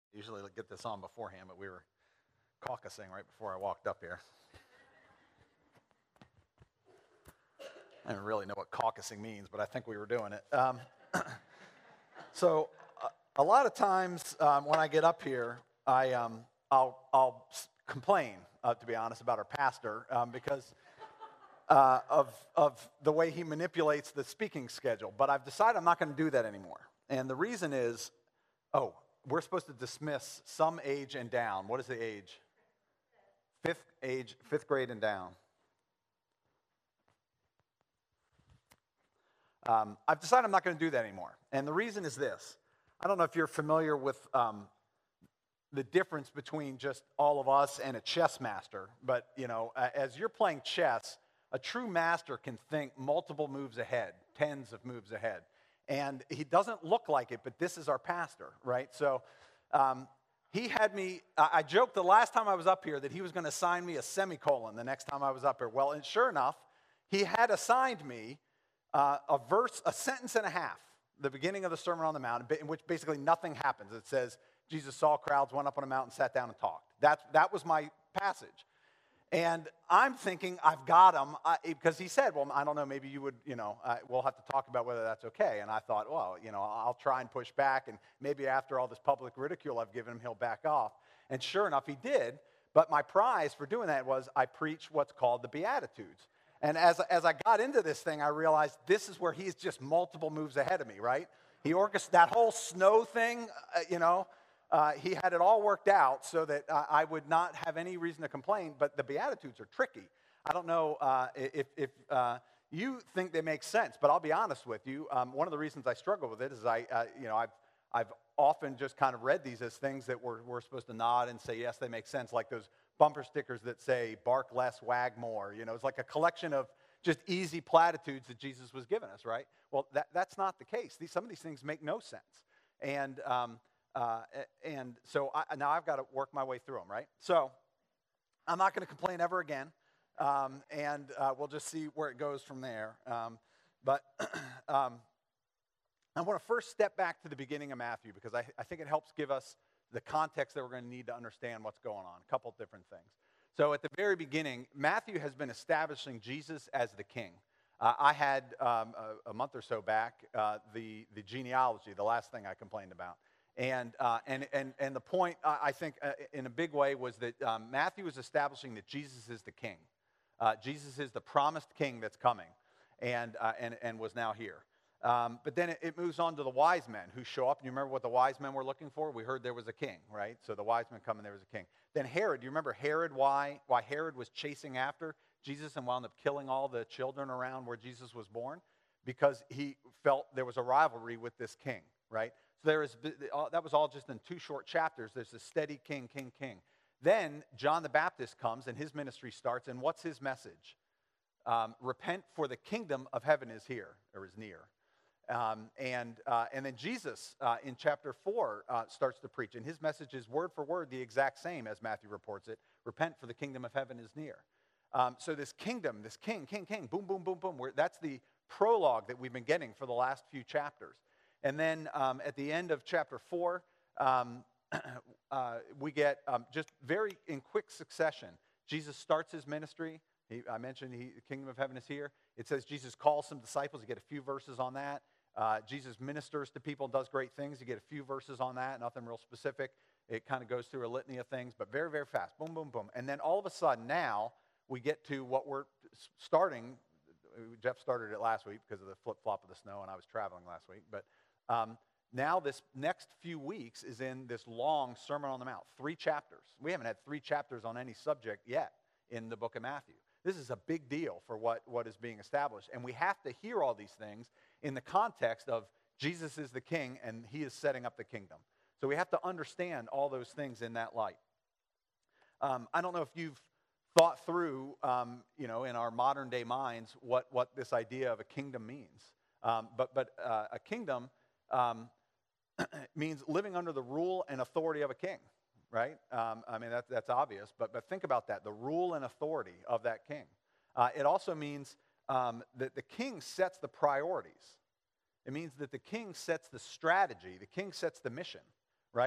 Usually get this on beforehand, but we were caucusing right before I walked up here. I don't really know what caucusing means, but I think we were doing it. So a lot of times when I get up here, I'll complain, to be honest, about our pastor because of the way he manipulates the speaking schedule. But I've decided I'm not going to do that anymore. And the reason is, we're supposed to dismiss some age and down. What is the age? Fifth grade and down. I've decided I'm not going to do that anymore. And the reason is this. I don't know if you're familiar with the difference between just all of us and a chess master. But, as you're playing chess, a true master can think multiple moves ahead, tens of moves ahead. And he doesn't look like it, but this is our pastor, right? So he had me, I joked the last time I was up here that he was going to assign me a semicolon the next time I was up here. Well, and sure enough, he had assigned me a sentence and a half, the beginning of the Sermon on the Mount, in which basically nothing happens. It says, Jesus saw crowds, went up on a mountain, sat down and talked. That was my passage. And I'm thinking, I've got him, because he said, well, I don't know, maybe you would, we'll have to talk about whether that's okay. And I thought, well, I'll try and push back, and maybe after all this public ridicule I've given him, he'll back off. And sure enough, he did. But my prize for doing that was I preached what's called the Beatitudes. And as I got into this thing, I realized this is where he's just multiple moves ahead of me, right? He orchestrated that whole snow thing, he had it all worked out so that I would not have any reason to complain, but the Beatitudes are tricky. I don't know if you think they make sense, but I'll be honest with you. One of the reasons I struggle with it is I've often just kind of read these as things that we're supposed to nod and say, yes, they make sense, like those bumper stickers that say, bark less, wag more. It's like a collection of just easy platitudes that Jesus was giving us, right? Well, that's not the case. Some of these things make no sense. And so now I've got to work my way through them, right? So I'm not going to complain ever again, and we'll just see where it goes from there. But I want to first step back to the beginning of Matthew because I think it helps give us the context that we're going to need to understand what's going on, a couple of different things. So at the very beginning, Matthew has been establishing Jesus as the king. I had, a month or so back, the genealogy, the last thing I complained about. And the point, I think, in a big way was that Matthew is establishing that Jesus is the king. Jesus is the promised king that's coming and was now here. But then it moves on to the wise men who show up. And you remember what the wise men were looking for? We heard there was a king, right? So the wise men come and there was a king. Then Herod, do you remember Herod, why Herod was chasing after Jesus and wound up killing all the children around where Jesus was born? Because he felt there was a rivalry with this king, right? So that was all just in 2 short chapters. There's a steady king, king, king. Then John the Baptist comes and his ministry starts. And what's his message? Repent, for the kingdom of heaven is here, or is near. And then Jesus in chapter 4 starts to preach. And his message is word for word the exact same as Matthew reports it. Repent, for the kingdom of heaven is near. So this kingdom, this king, king, king, boom, boom, boom, boom. That's the prologue that we've been getting for the last few chapters. And then at the end of chapter 4, we get just very in quick succession. Jesus starts his ministry. I mentioned the kingdom of heaven is here. It says Jesus calls some disciples. You get a few verses on that. Jesus ministers to people and does great things. You get a few verses on that, nothing real specific. It kind of goes through a litany of things, but very, very fast. Boom, boom, boom. And then all of a sudden now we get to what we're starting. Jeff started it last week because of the flip-flop of the snow, and I was traveling last week. But now this next few weeks is in this long Sermon on the Mount, 3 chapters. We haven't had 3 chapters on any subject yet in the book of Matthew. This is a big deal for what is being established. And we have to hear all these things in the context of Jesus is the king and he is setting up the kingdom. So we have to understand all those things in that light. I don't know if you've thought through, in our modern day minds, what this idea of a kingdom means. But a kingdom means living under the rule and authority of a king, right? That's obvious, but think about that, the rule and authority of that king. It also means that the king sets the priorities. It means that the king sets the strategy, the king sets the mission, right?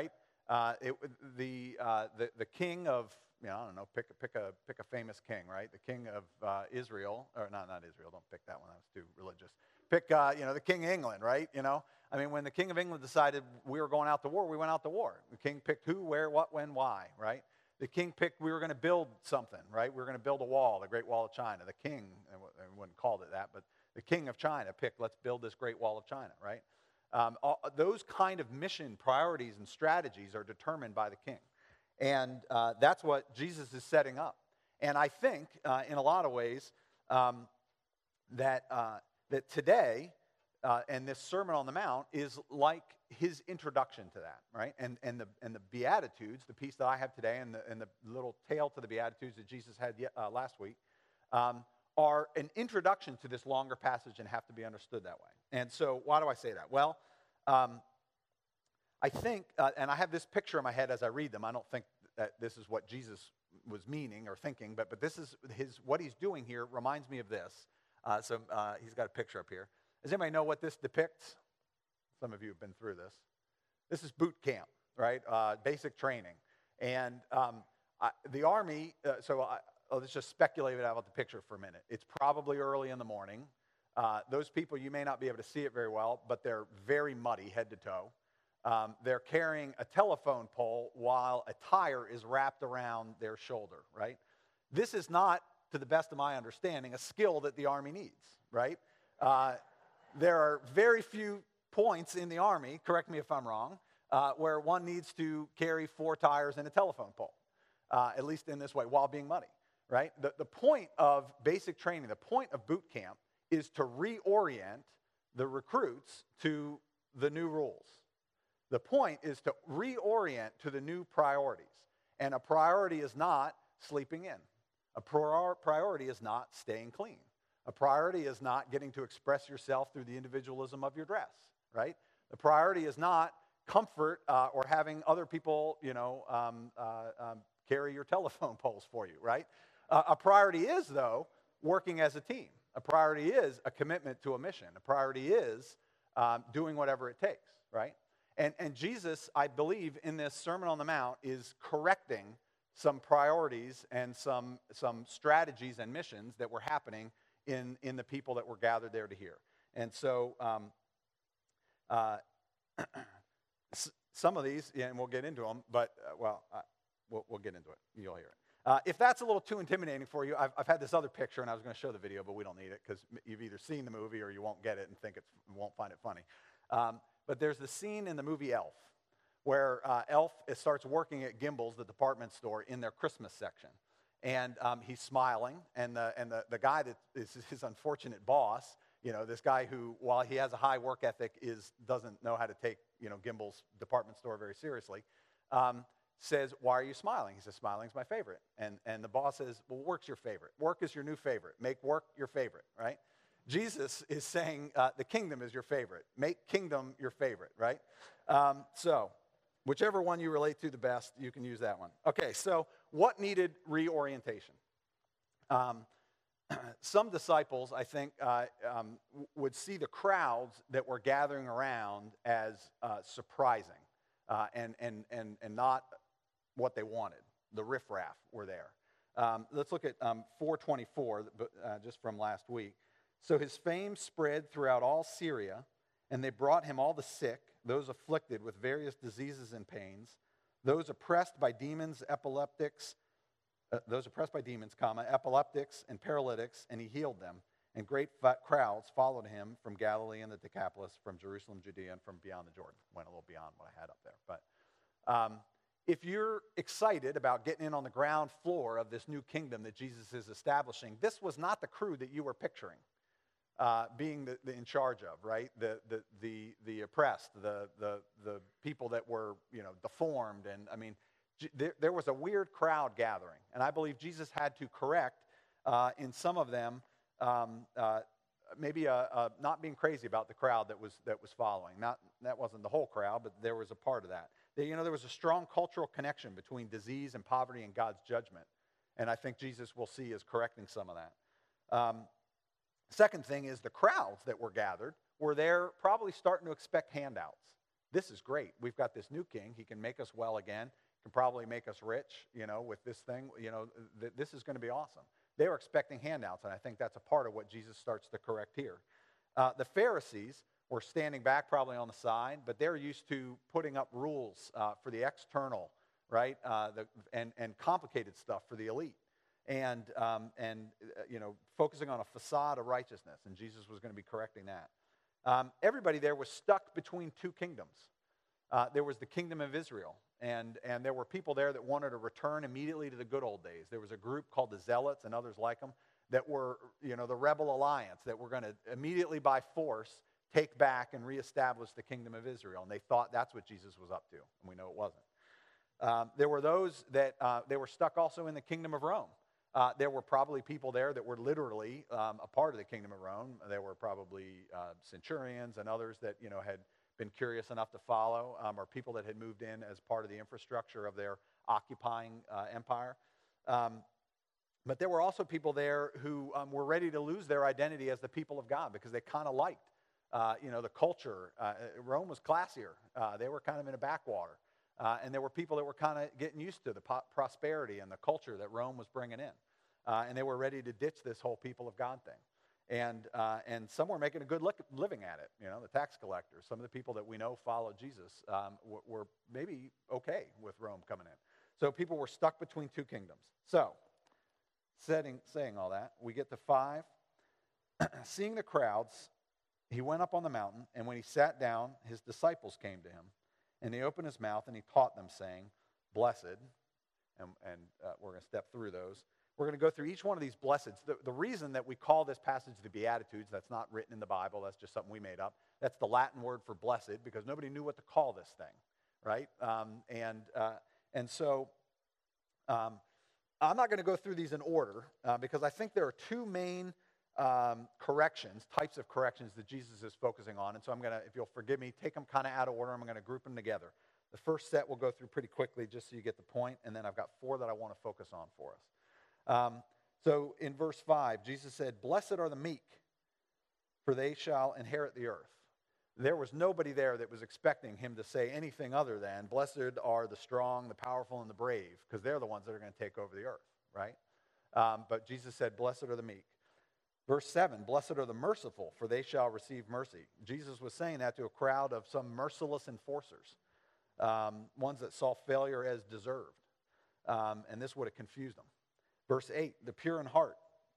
It, the king of, I don't know, pick a famous king, right? The king of Israel, or not Israel. Don't pick that one. That was too religious. Pick, the king of England, right? I mean, when the king of England decided we were going out to war, we went out to war. The king picked who, where, what, when, why, right? The king picked we were going to build something, right? We were going to build a wall, the Great Wall of China. The king, I wouldn't call it that, but the king of China picked, let's build this Great Wall of China, right? Those kind of mission priorities and strategies are determined by the king. And that's what Jesus is setting up. And I think, in a lot of ways, that today, and this Sermon on the Mount is like his introduction to that, right? And the Beatitudes, the piece that I have today, and the little tail to the Beatitudes that Jesus had last week, are an introduction to this longer passage and have to be understood that way. And so why do I say that? Well, I think, and I have this picture in my head as I read them. I don't think that this is what Jesus was meaning or thinking, but this is what he's doing here reminds me of this. So he's got a picture up here. Does anybody know what this depicts? Some of you have been through this. This is boot camp, right? Basic training. And the Army, let's just speculate about the picture for a minute. It's probably early in the morning. Those people, you may not be able to see it very well, but they're very muddy head to toe. They're carrying a telephone pole while a tire is wrapped around their shoulder, right? This is not, to the best of my understanding, a skill that the Army needs, right? There are very few points in the Army, correct me if I'm wrong, where one needs to carry 4 tires and a telephone pole, at least in this way, while being muddy, right? The point of basic training, the point of boot camp, is to reorient the recruits to the new rules. The point is to reorient to the new priorities. And a priority is not sleeping in. A priority is not staying clean. A priority is not getting to express yourself through the individualism of your dress, right? The priority is not comfort or having other people, carry your telephone poles for you, right? A priority is, though, working as a team. A priority is a commitment to a mission. A priority is doing whatever it takes, right? And Jesus, I believe, in this Sermon on the Mount is correcting some priorities and some strategies and missions that were happening in the people that were gathered there to hear. And so some of these, and we'll get into them, but, we'll get into it. You'll hear it. If that's a little too intimidating for you, I've had this other picture, and I was going to show the video, but we don't need it because you've either seen the movie or you won't get it and won't find it funny. But there's the scene in the movie Elf where Elf starts working at Gimbel's, the department store, in their Christmas section. And he's smiling, and the guy that is his unfortunate boss, this guy who, while he has a high work ethic, doesn't know how to take Gimbel's department store very seriously, says, "Why are you smiling?" He says, "Smiling's my favorite." And the boss says, "Well, work's your favorite. Work is your new favorite. Make work your favorite," right? Jesus is saying the kingdom is your favorite. Make kingdom your favorite, right? So whichever one you relate to the best, you can use that one. Okay, so what needed reorientation? Some disciples, I think, would see the crowds that were gathering around as surprising and not what they wanted. The riffraff were there. Let's look at 4:24, just from last week. So his fame spread throughout all Syria, and they brought him all the sick, those afflicted with various diseases and pains, those oppressed by demons, epileptics, epileptics and paralytics, and he healed them. And great crowds followed him from Galilee and the Decapolis, from Jerusalem, Judea, and from beyond the Jordan. Went a little beyond what I had up there. But if you're excited about getting in on the ground floor of this new kingdom that Jesus is establishing, this was not the crew that you were picturing being in charge of, right? The oppressed, the people that were, deformed. And I mean, there was a weird crowd gathering. And I believe Jesus had to correct in some of them maybe not being crazy about the crowd that was following. That wasn't the whole crowd, but there was a part of that. There was a strong cultural connection between disease and poverty and God's judgment. And I think Jesus will see as correcting some of that. Second thing is the crowds that were gathered were there probably starting to expect handouts. this is great. We've got this new king. He can make us well again, can probably make us rich, with this thing. This is going to be awesome. They were expecting handouts, and I think that's a part of what Jesus starts to correct here. The Pharisees were standing back probably on the side, but they're used to putting up rules for the external, right, and complicated stuff for the elite. And focusing on a facade of righteousness, and Jesus was going to be correcting that. Everybody there was stuck between two kingdoms. There was the kingdom of Israel, and there were people there that wanted to return immediately to the good old days. There was a group called the Zealots and others like them that were, the rebel alliance that were going to immediately by force take back and reestablish the kingdom of Israel, and they thought that's what Jesus was up to, and we know it wasn't. There were those that they were stuck also in the kingdom of Rome. There were probably people there that were literally a part of the kingdom of Rome. There were probably centurions and others that had been curious enough to follow, or people that had moved in as part of the infrastructure of their occupying empire. But there were also people there who were ready to lose their identity as the people of God because they kind of liked, the culture. Rome was classier. They were kind of in a backwater. And there were people that were kind of getting used to the prosperity and the culture that Rome was bringing in. And they were ready to ditch this whole people of God thing. And some were making a good living at it. The tax collectors, some of the people that we know followed Jesus were maybe okay with Rome coming in. So people were stuck between two kingdoms. So, saying all that, we get to 5. Seeing the crowds, he went up on the mountain, and when he sat down, his disciples came to him. And he opened his mouth and he taught them, saying, "Blessed," and we're going to step through those. We're going to go through each one of these blesseds. The reason that we call this passage the Beatitudes, that's not written in the Bible, that's just something we made up. That's the Latin word for blessed, because nobody knew what to call this thing, right? So I'm not going to go through these in order, because I think there are two main types of corrections that Jesus is focusing on. And so I'm going to, if you'll forgive me, take them kind of out of order. I'm going to group them together. The first set we'll go through pretty quickly just so you get the point, and then I've got 4 that I want to focus on for us. So in verse 5, Jesus said, "Blessed are the meek, for they shall inherit the earth." There was nobody there that was expecting him to say anything other than, "Blessed are the strong, the powerful, and the brave," because they're the ones that are going to take over the earth, right? But Jesus said, "Blessed are the meek." Verse 7, "Blessed are the merciful, for they shall receive mercy." Jesus was saying that to a crowd of some merciless enforcers, ones that saw failure as deserved. And this would have confused them. Verse 8, "The pure in heart."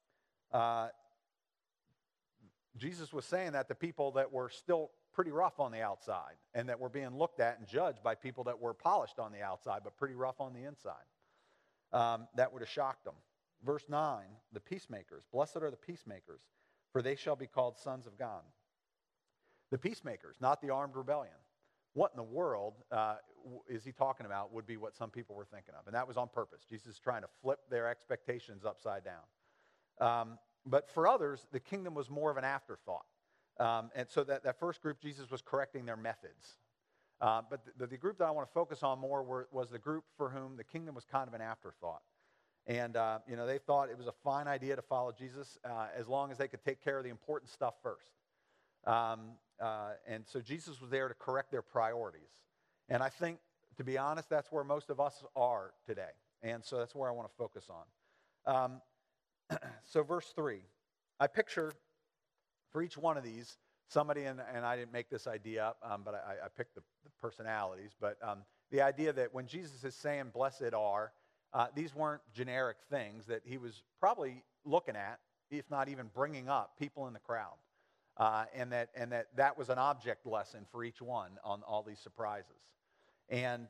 Jesus was saying that to people that were still pretty rough on the outside and that were being looked at and judged by people that were polished on the outside but pretty rough on the inside. That would have shocked them. Verse 9, "The peacemakers. Blessed are the peacemakers, for they shall be called sons of God." The peacemakers, not the armed rebellion. What in the world is he talking about would be what some people were thinking of. And that was on purpose. Jesus is trying to flip their expectations upside down. But for others, the kingdom was more of an afterthought. And so that first group, Jesus was correcting their methods. But the group that I want to focus on more was the group for whom the kingdom was kind of an afterthought. And, they thought it was a fine idea to follow Jesus as long as they could take care of the important stuff first. And so Jesus was there to correct their priorities. And I think, to be honest, that's where most of us are today. And so that's where I want to focus on. So verse 3, I picture for each one of these, somebody, and I didn't make this idea up, but I picked the personalities. But the idea that when Jesus is saying, "Blessed are," these weren't generic things that he was probably looking at, if not even bringing up, people in the crowd. And that was an object lesson for each one on all these surprises. And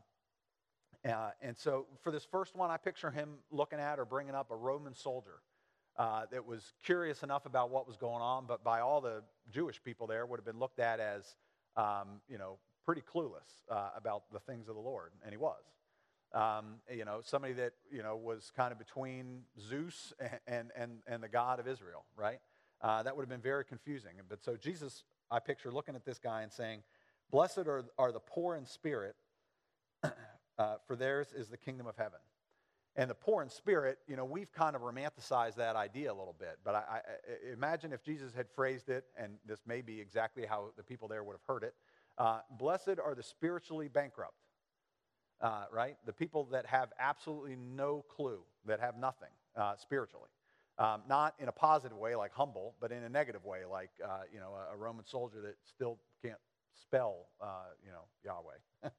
so for this first one, I picture him looking at or bringing up a Roman soldier that was curious enough about what was going on, but by all the Jewish people there would have been looked at as, pretty clueless about the things of the Lord, and he was. Somebody that, was kind of between Zeus and the God of Israel, right? That would have been very confusing. But so Jesus, I picture looking at this guy and saying, "Blessed are the poor in spirit, for theirs is the kingdom of heaven." And the poor in spirit, we've kind of romanticized that idea a little bit. But I imagine if Jesus had phrased it, and this may be exactly how the people there would have heard it, Blessed are the spiritually bankrupt, right? The people that have absolutely no clue, that have nothing spiritually. Not in a positive way like humble, but in a negative way like, a Roman soldier that still can't spell, Yahweh.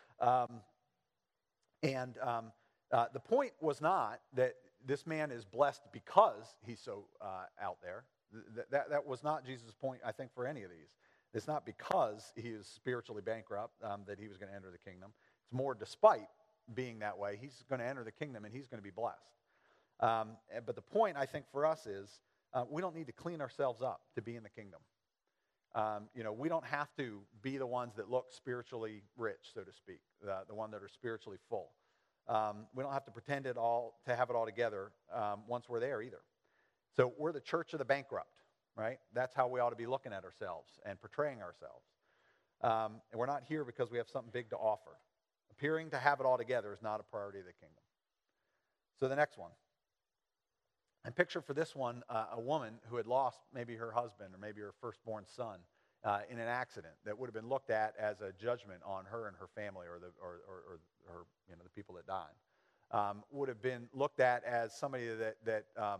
The point was not that this man is blessed because he's so out there. That was not Jesus' point, I think, for any of these. It's not because he is spiritually bankrupt that he was going to enter the kingdom. It's more despite being that way, he's going to enter the kingdom and he's going to be blessed. But the point, I think, for us is we don't need to clean ourselves up to be in the kingdom. We don't have to be the ones that look spiritually rich, so to speak, the one that are spiritually full. We don't have to pretend to have it all together once we're there either. So we're the church of the bankrupt, right? That's how we ought to be looking at ourselves and portraying ourselves. And we're not here because we have something big to offer. Appearing to have it all together is not a priority of the kingdom. So the next one. And picture for this one a woman who had lost maybe her husband or maybe her firstborn son in an accident that would have been looked at as a judgment on her and her family or the people that died. Would have been looked at as somebody that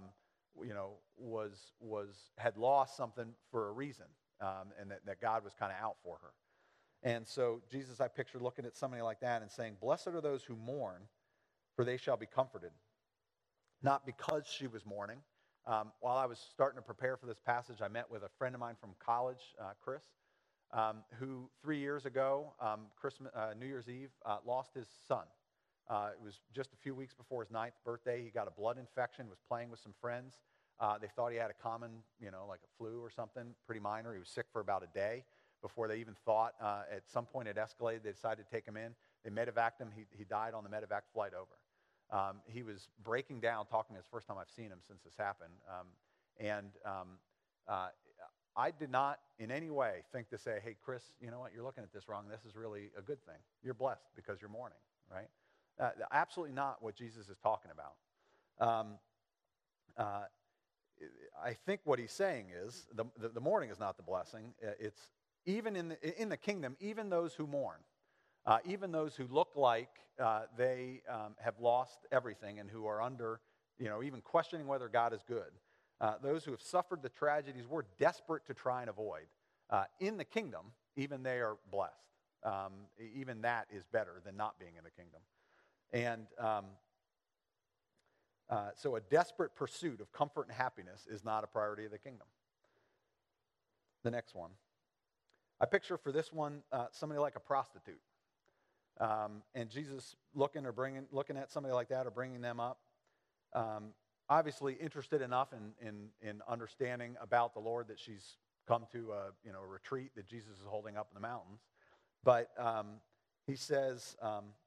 had lost something for a reason, and that God was kind of out for her. And so Jesus, I picture looking at somebody like that and saying, "Blessed are those who mourn, for they shall be comforted." Not because she was mourning. While I was starting to prepare for this passage, I met with a friend of mine from college, Chris, who 3 years ago, New Year's Eve, lost his son. It was just a few weeks before his 9th birthday. He got a blood infection, was playing with some friends. They thought he had a common, like a flu or something, pretty minor. He was sick for about a day before they even thought. At some point it escalated. They decided to take him in. They medevaced him. He died on the medevac flight over. He was breaking down, talking. It's the first time I've seen him since this happened. I did not in any way think to say, "Hey, Chris, you know what? You're looking at this wrong. This is really a good thing. You're blessed because you're mourning," right? Absolutely not what Jesus is talking about. I think what he's saying is the mourning is not the blessing. It's even in the kingdom, even those who mourn. Even those who look like they have lost everything and who are under, even questioning whether God is good. Those who have suffered the tragedies we're desperate to try and avoid. In the kingdom, even they are blessed. Even that is better than not being in the kingdom. And so a desperate pursuit of comfort and happiness is not a priority of the kingdom. The next one. I picture for this one somebody like a prostitute. And Jesus looking at somebody like that or bringing them up, obviously interested enough in understanding about the Lord that she's come to a retreat that Jesus is holding up in the mountains. But he says,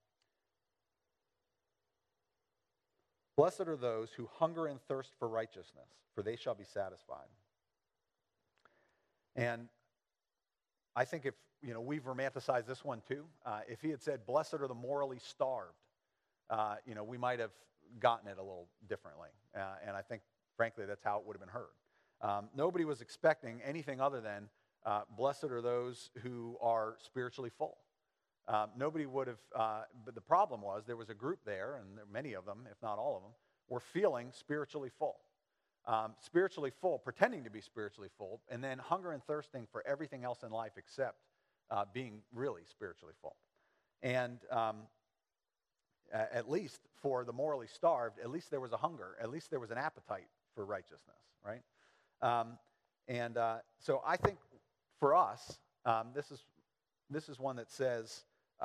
"Blessed are those who hunger and thirst for righteousness, for they shall be satisfied." And I think if we've romanticized this one too. If he had said, "Blessed are the morally starved," we might have gotten it a little differently. And I think, frankly, that's how it would have been heard. Nobody was expecting anything other than, "Blessed are those who are spiritually full." Nobody would have, but the problem was there was a group there, and there, many of them, if not all of them, were feeling spiritually full. Spiritually full, pretending to be spiritually full, and then hunger and thirsting for everything else in life except being really spiritually full. And at least for the morally starved, at least there was a hunger, at least there was an appetite for righteousness, right? So I think for us, this is one that says,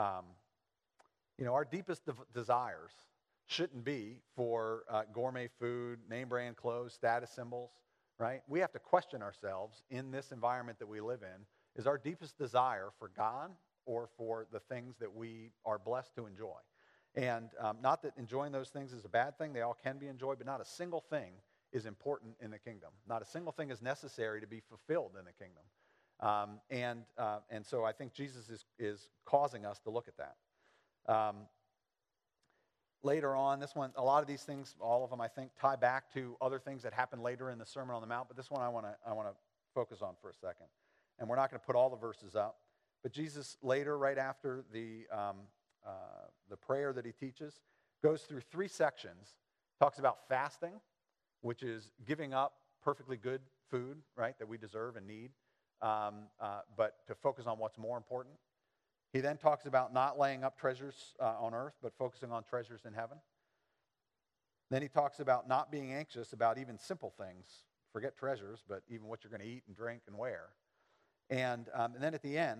our deepest desires shouldn't be for gourmet food, name brand clothes, status symbols, right? We have to question ourselves in this environment that we live in. Is our deepest desire for God or for the things that we are blessed to enjoy? And not that enjoying those things is a bad thing. They all can be enjoyed, but not a single thing is important in the kingdom. Not a single thing is necessary to be fulfilled in the kingdom. And so I think Jesus is causing us to look at that. Later on, this one, a lot of these things, all of them, I think, tie back to other things that happen later in the Sermon on the Mount. But this one I want to focus on for a second. And we're not going to put all the verses up, But Jesus later, right after the prayer that he teaches, goes through 3 sections, talks about fasting, which is giving up perfectly good food, right, that we deserve and need, but to focus on what's more important. He then talks about not laying up treasures on earth, but focusing on treasures in heaven. Then he talks about not being anxious about even simple things. Forget treasures, but even what you're going to eat and drink and wear. And then at the end,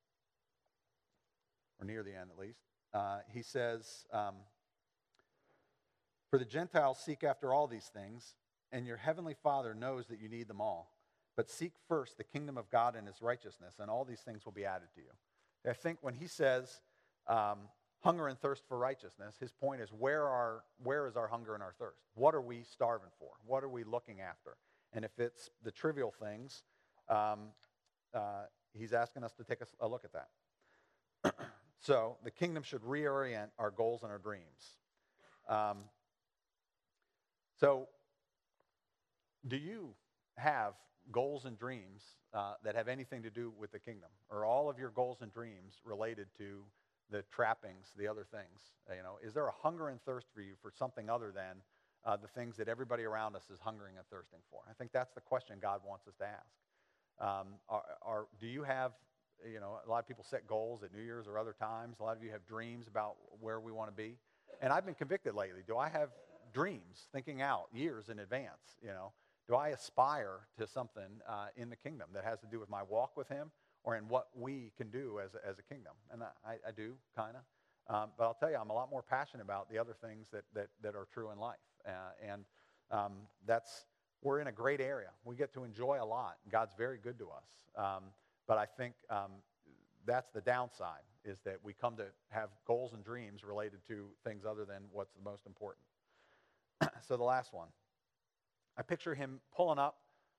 or near the end at least, he says, for the Gentiles seek after all these things, and your heavenly Father knows that you need them all. But seek first the kingdom of God and his righteousness, and all these things will be added to you. I think when he says hunger and thirst for righteousness, his point is where is our hunger and our thirst? What are we starving for? What are we looking after? And if it's the trivial things, he's asking us to take a look at that. So the kingdom should reorient our goals and our dreams. So do you have goals and dreams that have anything to do with the kingdom? Or all of your goals and dreams related to the trappings, the other things? Is there a hunger and thirst for you for something other than the things that everybody around us is hungering and thirsting for? I think that's the question God wants us to ask. Do you have, a lot of people set goals at New Year's or other times. A lot of you have dreams about where we want to be. And I've been convicted lately. Do I have dreams thinking out years in advance? Do I aspire to something in the kingdom that has to do with my walk with him or in what we can do as a kingdom? And I do, kind of. But I'll tell you, I'm a lot more passionate about the other things that are true in life. We're in a great area. We get to enjoy a lot. God's very good to us. But I think that's the downside, is that we come to have goals and dreams related to things other than what's the most important. So the last one. I picture him pulling up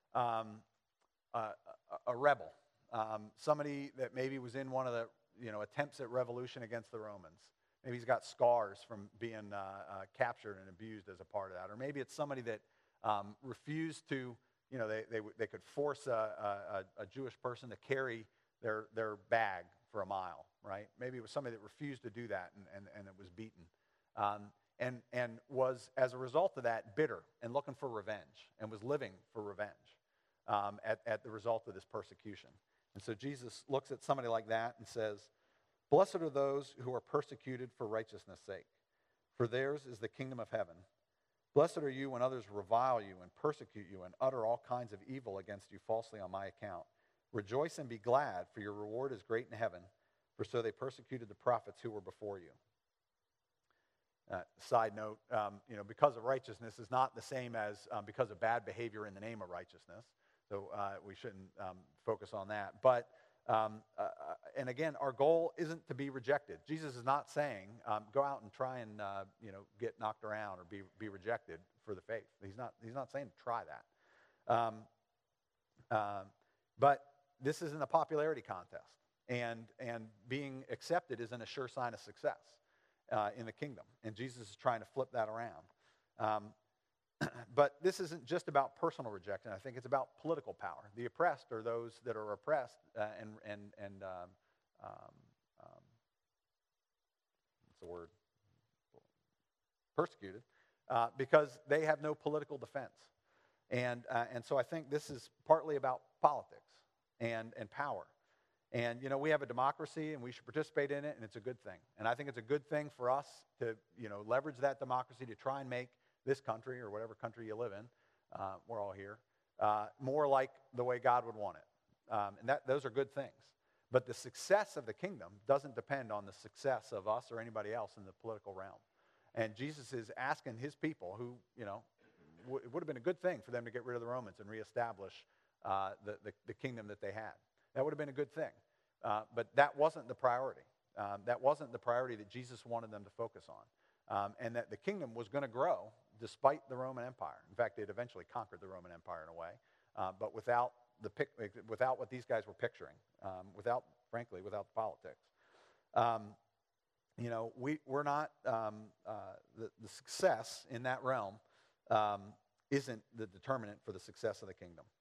a rebel, somebody that maybe was in one of the attempts at revolution against the Romans. Maybe he's got scars from being captured and abused as a part of that. Or maybe it's somebody that refused to, they could force a Jewish person to carry their bag for a mile, right? Maybe it was somebody that refused to do that and it was beaten. And was, as a result of that, bitter and looking for revenge and was living for revenge at the result of this persecution. And so Jesus looks at somebody like that and says, "Blessed are those who are persecuted for righteousness' sake, for theirs is the kingdom of heaven. Blessed are you when others revile you and persecute you and utter all kinds of evil against you falsely on my account. Rejoice and be glad, for your reward is great in heaven, for so they persecuted the prophets who were before you." Side note, because of righteousness is not the same as because of bad behavior in the name of righteousness. So we shouldn't focus on that. But, and again, our goal isn't to be rejected. Jesus is not saying, go out and try and, get knocked around or be rejected for the faith. He's not saying try that. But this isn't a popularity contest. And being accepted isn't a sure sign of success in the kingdom. And Jesus is trying to flip that around. But this isn't just about personal rejection. I think it's about political power. The oppressed are those that are oppressed and what's the word? Persecuted because they have no political defense. And so I think this is partly about politics and power. And, we have a democracy, and we should participate in it, and it's a good thing. And I think it's a good thing for us to, leverage that democracy to try and make this country, or whatever country you live in, we're all here, more like the way God would want it. And those are good things. But the success of the kingdom doesn't depend on the success of us or anybody else in the political realm. And Jesus is asking his people who, it would have been a good thing for them to get rid of the Romans and reestablish the kingdom that they had. That would have been a good thing. But that wasn't the priority. That wasn't the priority that Jesus wanted them to focus on. And that the kingdom was going to grow despite the Roman Empire. In fact, it eventually conquered the Roman Empire in a way, but without what these guys were picturing, frankly, without the politics. We're not, the success in that realm isn't the determinant for the success of the kingdom.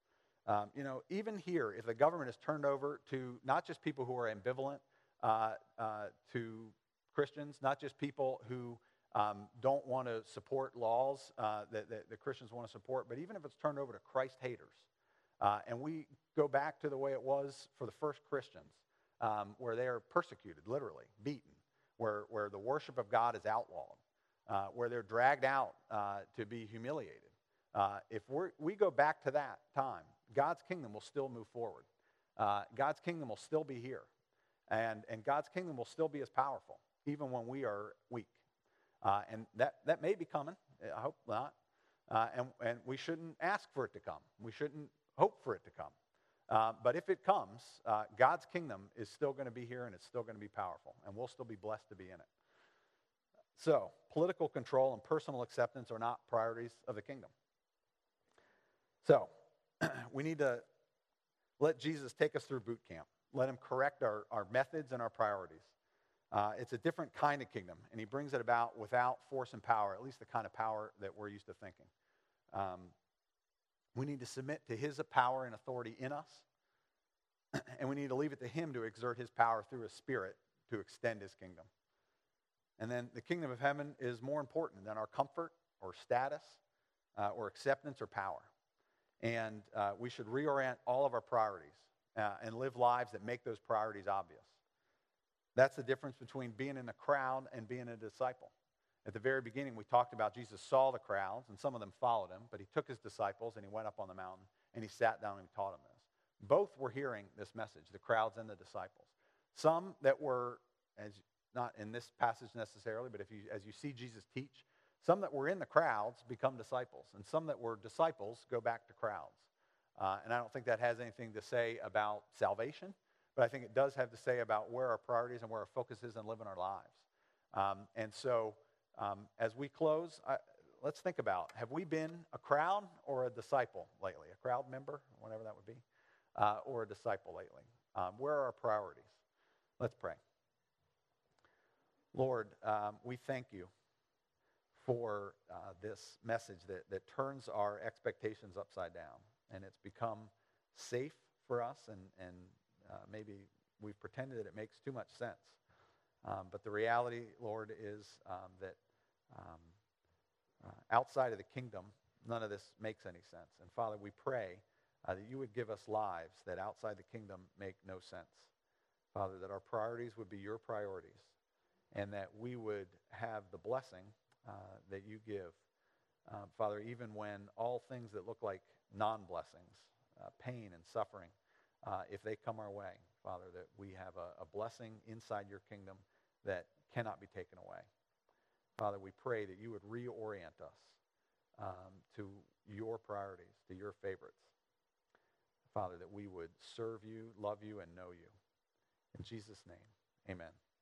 Even here, if the government is turned over to not just people who are ambivalent to Christians, not just people who don't want to support laws that the Christians want to support, but even if it's turned over to Christ haters, and we go back to the way it was for the first Christians, where they are persecuted, literally, beaten, where the worship of God is outlawed, where they're dragged out to be humiliated. If we go back to that time, God's kingdom will still move forward. God's kingdom will still be here. And God's kingdom will still be as powerful, even when we are weak. And that may be coming. I hope not. And we shouldn't ask for it to come. We shouldn't hope for it to come. But if it comes, God's kingdom is still going to be here, and it's still going to be powerful. And we'll still be blessed to be in it. So, political control and personal acceptance are not priorities of the kingdom. So, we need to let Jesus take us through boot camp. Let him correct our methods and our priorities. It's a different kind of kingdom, and he brings it about without force and power, at least the kind of power that we're used to thinking. We need to submit to his power and authority in us, and we need to leave it to him to exert his power through his Spirit to extend his kingdom. And then the kingdom of heaven is more important than our comfort or status or acceptance or power. And we should reorient all of our priorities and live lives that make those priorities obvious. That's the difference between being in a crowd and being a disciple. At the very beginning, we talked about Jesus saw the crowds, and some of them followed him, but he took his disciples and he went up on the mountain and he sat down and taught them this. Both were hearing this message, the crowds and the disciples. Some that were, as not in this passage necessarily, but as you see Jesus teach, some that were in the crowds become disciples, and some that were disciples go back to crowds. And I don't think that has anything to say about salvation, but I think it does have to say about where our priorities and where our focus is in living our lives. And so as we close, let's think about, have we been a crowd or a disciple lately? A crowd member, whatever that would be, or a disciple lately? Where are our priorities? Let's pray. Lord, we thank you for this message that turns our expectations upside down. And it's become safe for us, and maybe we've pretended that it makes too much sense. But the reality, Lord, is that outside of the kingdom, none of this makes any sense. And Father, we pray that you would give us lives that outside the kingdom make no sense. Father, that our priorities would be your priorities, and that we would have the blessing that you give. Father, even when all things that look like non-blessings, pain and suffering, if they come our way, Father, that we have a blessing inside your kingdom that cannot be taken away. Father, we pray that you would reorient us to your priorities, to your favorites. Father, that we would serve you, love you, and know you. In Jesus' name, amen.